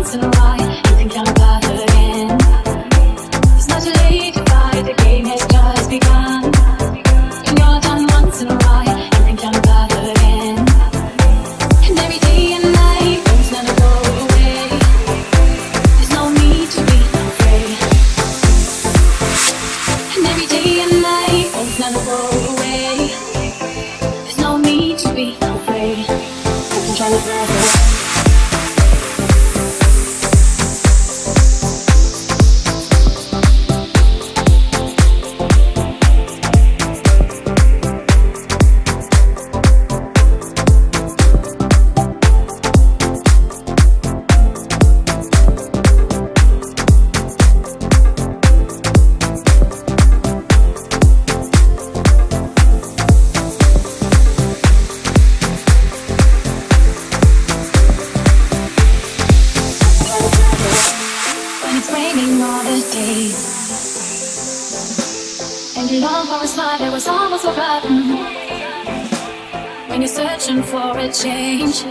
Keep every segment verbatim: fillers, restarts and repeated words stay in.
Change.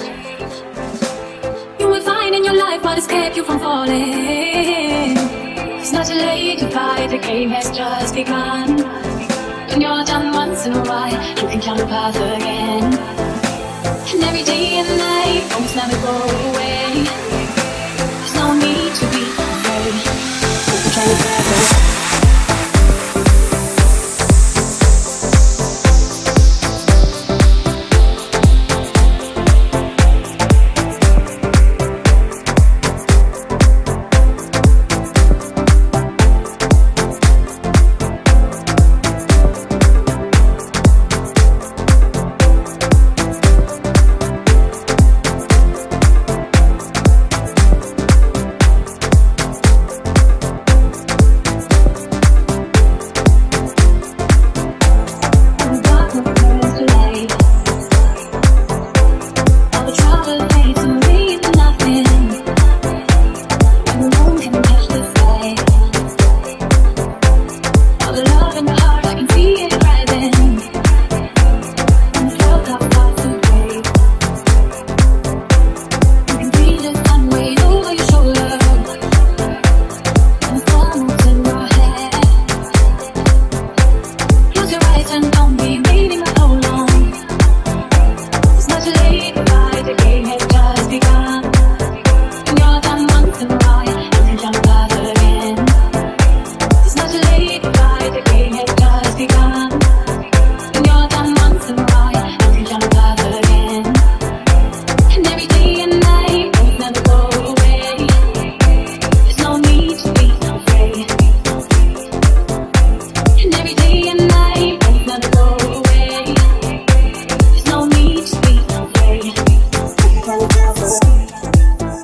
You will find in your life what escape you from falling. It's not too late to fight, the game has just begun. When you're done once in a while, you can climb the path again. And every day and night, almost never go away. There's no need to be afraid. You can try to forever.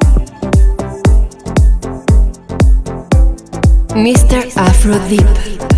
mister Afro Deep.